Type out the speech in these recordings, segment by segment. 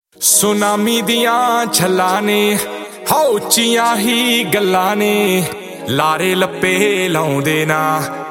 Tsunami ਦੀਆਂ ਛੱਲਾਂ ਨੇ ਹੋ ਉੱਚੀਆਂ ਹੀ ਗੱਲਾਂ ਨੇ ਲਾਰੇ ਲੱਪੇ ਲਾਉਂਦੇ ਨਾ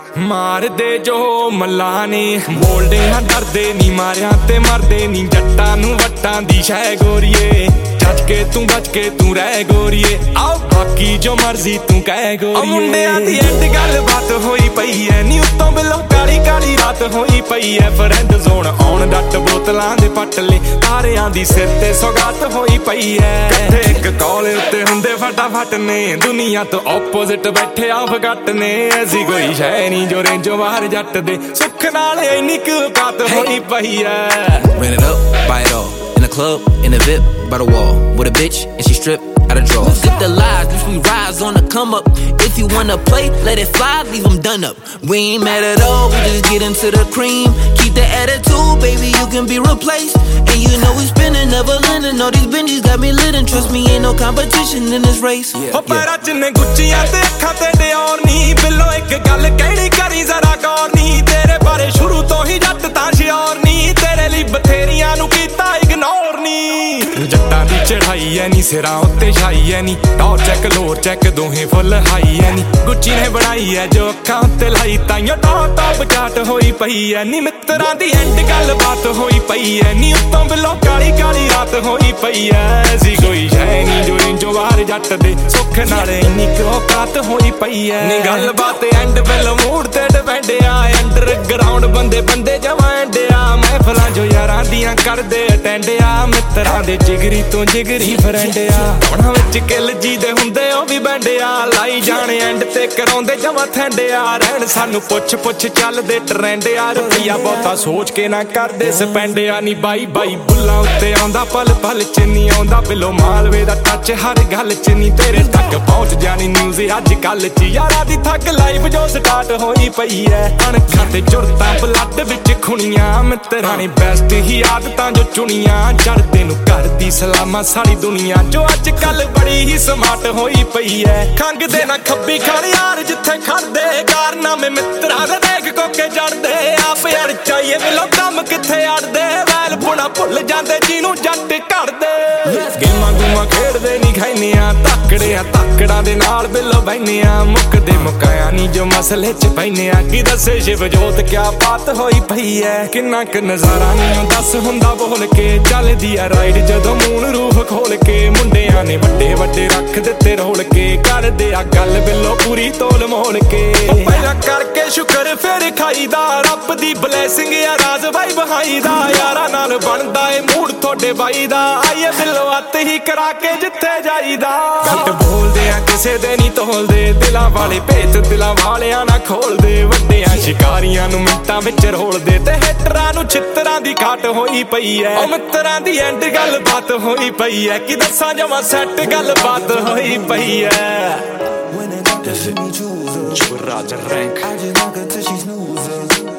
ਮਾਰਦੇ ਜੋ ਮੱਲਾਂ ਨੇ ਬੋਲਦੇ ਨਾ ਡਰਦੇ ਨੀ ਮਾਰਿਆ ਤੇ ਮਰਦੇ ਨੀ ਜੱਟਾਂ ਨੂੰ ਵੱਟਾਂ ਦੀ ਸ਼ੈ ਗੋਰੀਏ ਜੱਜ ਕੇ ਤੂੰ ਰਹਿ ਗੋਰੀਏ ਆਓ ਬਾਕੀ ਜੋ ਮਰਜ਼ੀ ਤੂੰ ਕਹਿ ਗੋਰੀਏ ਮੁੰਡਿਆਂ ਦੀ ਐਂਡ ਗੱਲਬਾਤ ਹੋਈ ਪਈ ਐ ਨੀ ਉੱਤੋਂ ਬਿਲੋਂ ਕਾਲੀ ਕਾਲੀ ਰਾਤ ਹੋਈ ਪਈ ਐ ਫਰੈਂਡ ਜ਼ੋਨ ਆਉਣ ਡੱਟ ਬੋਤਲਾਂ ਦੇ ਪੱਟਲੇ ਤਾਰਿਆਂ ਦੀ ਸਿਰ ਤੇ ਸੌਗਾਤ ਹੋਈ ਪਈ ਐ ਕੱਠੇ ਇੱਕ ਕਾਲ ਉੱਤੇ ਹੁੰਦੇ ਫਟਾਫਟ ਨੇ ਦੁਨੀਆ ਤੋਂ ਆਪੋਜ਼ਿਟ ਬੈਠੇ ਆ ਫਗੱਟ ਨੇ ਐਸੀ ਕੋਈ ਸ਼ੈ ਨੀ ਜੋ ਰੇਂਜੋ ਬਾਹਰ ਜੱਟ ਦੇ ਸੁੱਖ ਨਾਲ ਇੰਨੀ ਕੁ ਔਕਾਤ ਹੋਈ ਪਈ ਐ Ran it up, buy it all. In the club, in the VIP, by the wall. With a bitch, and she stripped out of drawers. Get the lies, bitch, we rise on the come up. If you wanna play, let it fly, leave them done up. We ain't mad at all, we just get into the cream. Keep the attitude, baby, you can be replaced. And you know we spinning, never lending. All these Benjis got me lit, and trust me, ain't no competition in this race. ਹੋ ਪੈਰਾਂ 'ਚ ਨੇ ਗੁੱਚੀਆਂ ਤੇ ਅੱਖਾਂ ਤੇ Dior ਨੀ ਬਿੱਲੋ ਇੱਕ ਗੱਲ ਕਹਿਣੀ ਕਰੀ ਜ਼ਰਾ ਗੌਰ ਨੀ ਤੇਰੇ ਬਾਰੇ ਸ਼ੁਰੂ ਤੋਂ ਹੀ ਜੱਟ ਤਾਂ ਸ਼ਿਓਰ ਨੀ ਤੇਰੇ ਲਈ ਬਥੇਰੀਆਂ ਨੂੰ ਕੀਤਾ ਇਗਨੋਰ ਨੀ ਜੱਟਾਂ ਦੀ ਚੜਾਈ ਐ ਨੀ ਸਿਰਾਂ ਉੱਤੇ ਛਾਈ ਐ ਨੀ ਟੌਰ ਚੈੱਕ ਲੋਰ ਚੈੱਕ ਦੋਹੇ ਫੁੱਲ ਹਾਈ ਐ ਨੀ ਗੁੱਚੀ ਨੇ ਬਣਾਈ ਐ ਜੋ ਅੱਖਾਂ ਉੱਤੇ ਲਾਈ ਤਾਈਓ ਟੌਪ ਚਾਟ ਹੋਈ ਪਈ ਐ ਨੀ ਮਿੱਤਰਾਂ ਦੀ ਐਂਡ ਗੱਲਬਾਤ ਹੋਈ ਪਈ ਐ ਨੀ ਉੱਤੋਂ ਬਿਲੋਂ ਕਾਲੀ ਕਾਲੀ ਰਾਤ ਹੋਈ ਪਈ ਐ ਸੀ ਕੋਈ ਸ਼ੈ ਨੀ ਜੋ ਰੇਂਜੋ ਬਾਹਰ ਜੱਟ ਦੇ ਸੁੱਖ ਨਾਲ ਇੰਨੀ ਕੁ ਔਕਾਤ ਹੋਈ ਪਈ ਐ ਨੀ ਗੱਲਬਾਤ ਐਂਡ ਬਿਲ ਮੂਡ ਤੇ ਡਿਪੈਂਡ ਆ ਅੰਡਰਗਰਾਉਂਡ ਬੰਦੇ ਜਮਾਂ ਐਂਡਿਆ ਮਹਿਫਲਾਂ ਜੋ ਯਾਰਾਂ ਦੀਆਂ ਕਰਦੇ ਅਟੈਂਡ ਆ ਮਿੱਤਰਾਂ ਦੇ ਜਿਗਰੀ ਤੋਂ ਜਿਗਰੀ ਫਰੈਂਡ ਆ ਕੌਣਾ ਵਿੱਚ ਕਿੱਲ ਜੀ ਦੇ ਹੁੰਦੇ ਉਹ ਵੀ ਬੈਂਡਿਆ ਲਾਈ ਜਾਣੇ ਐਂਡ ਤੇ ਕਰਾਉਂਦੇ ਜਮਾਂ ਥੈਂਡਿਆ ਰਹਿਣ ਸਾਨੂੰ ਪੁੱਛ ਚੱਲਦੇ ਟਰੈਂਡ ਆ ਰੁਪਈਆ ਬਹੁਤਾ ਸੋਚ ਕੇ ਨਾ ਕਰਦੇ ਸਪੈਂਡ ਆ ਨੀ ਬਾਈ ਬੁੱਲਾਂ ਉੱਤੇ ਆਉਂਦਾ ਪਲ ਚ ਨੀ ਆਉਂਦਾ ਬਿਲੋ ਮਾਲਵੇ ਦਾ ਟੱਚ ਹਰ ਗੱਲ ਚ ਨੀ ਤੇਰੇ ਤੱਕ ਪਹੁੰਚ ਜਾਣੀ ਨਿਊਜ਼ ਅੱਜ ਕੱਲ ਚ ਯਾਰਾਂ ਦੀ ਥੱਕ ਲਾਈਫ ਜੋ ਸਟਾਰਟ ਹੋਈ ਪਈ ਐ ਅਣਖਾਂ ਤੇ ਜੁਰਤਾਂ ਬਲੱਡ ਵਿੱਚ ਖੁਣੀਆਂ ਮਿੱਤਰਾਂ ਨੇ ਬੈਸਟ ਹੀ ਆਦਤਾਂ ਜੋ ਚੁਣੀਆਂ ਚੜਦੇ ਨੂੰ ਕਰਦੀ ਸਲਾਮਾਂ ਸਾਰੀ ਦੁਨੀਆ ਜੋ ਅੱਜ ਕੱਲ ਬੜੀ ਹੀ ਸਮਾਰਟ ਹੋਈ ਪਈ ਐ ਖੰਗਦੇ ਨਾ ਖੱਬੀ ਖੜ ਯਾਰ ਜਿੱਥੇ ਖੜਦੇ ਕਾਰਨਾਮੇ ਮਿੱਤਰਾਂ ਦੇ ਦੇਖ ਕੋਕੇ ਜੜਦੇ ਆਪ ਅੜ ਚਾਹੀਏ ਮਿਲੋ ਕੰਮ ਕਿੱਥੇ ਅੜਦੇ ਵੈਲ ਪੁਣਾ ਭੁੱਲ ਜਾਂਦੇ ਜਿਹਨੂੰ ਜੱਟ ਘੜਦੇ ਗੇਮਾਂ ਗੂਮਾਂ ਖੇਡਦੇ ਨੀ ਖਾਈਨੇ ਆ ਤਾਕੜਾਂ ਦੇ ਨਾਲ ਬਿੱਲੋ ਬੈਨੇ ਆ ਮੁੱਕਦੇ ਮੁਕਾਇਆ ਨੀ ਜੋ ਮਸਲੇ ਚ ਪੈਨੇ ਆ ਕੀ ਦੱਸੇ ਸ਼ਿਵ ਜੋਤ ਕਿਆ ਬਾਤ ਹੋਈ ਪਈ ਐ ਕਿੰਨਾ ਕੁ ਨਜ਼ਾਰਾ ਨੀ ਦੱਸ ਹੁੰਦਾ ਬੋਲ ਕੇ ਚੱਲਦੀ ਆ ਰਾਈਡ ਜਦੋਂ ਮੂਨ ਰੂਫ ਖੋਲ ਕੇ ਮੁੰਡਿਆਂ ਨੇ ਵੱਡੇ ਰੱਖ ਦਿੱਤੇ ਰੋਲ ਕੇ ਕਰਦੇ ਆ ਗੱਲ ਬਿੱਲੋ ਪੂਰੀ ਤੋਲ ਮੋਲ ਕੇ ਪਹਿਲਾਂ ਕਰਕੇ ਸ਼ੁਕਰ ਫਿਰ ਖਾਈਦਾ ਰੱਬ ਦੀ ਬਲੇਸਿੰਗ ਆ ਰਾਜ਼ ਬਾਈ ਬਹਾਈ ਦਾ ਯਾਰਾਂ ਨਾਲ ਬਣਦਾ ਏ ਮੂਡ ਤੁਹਾਡੇ ਬਾਈ ਦਾ ਆਈਏ ਬਿੱਲੋ ਹੱਥ ਹੀ ਕਰਾ ਕੇ ਜਿੱਥੇ ਜਾਈਦਾ ਘੱਟ ਬੋਲਦੇ ਆ ਕਿਸੇ ਦੇ ਨਹੀਂ ਤੋਲਦੇ ਦਿਲਾਂ ਵਾਲੇ ਭੇਤ ਦਿਲਾਂ ਵਾਲਿਆਂ ਨਾ ਖੋਲਦੇ ਵੱਡਿਆਂ ਸ਼ਿਕਾਰੀਆਂ ਨੂੰ ਮਿੰਟਾਂ ਵਿੱਚ ਰੋਲਦੇ ਤੇ ਹਿੱਟਰਾਂ ਨੂੰ ਛਿੱਤਰਾਂ ਦੀ ਘਾਟ ਹੋਈ ਪਈ ਐ ਉਹ ਮਿੱਤਰਾਂ ਦੀ ਐਂਡ ਗੱਲਬਾਤ ਹੋਈ ਪਈ ਐ ਕਿ ਦੱਸਾਂ ਜਮਾਂ ਸੈੱਟ ਗੱਲਬਾਤ ਹੋਈ ਪਈ ਐ When it comes to me choose her, I just knock her till she snooze her.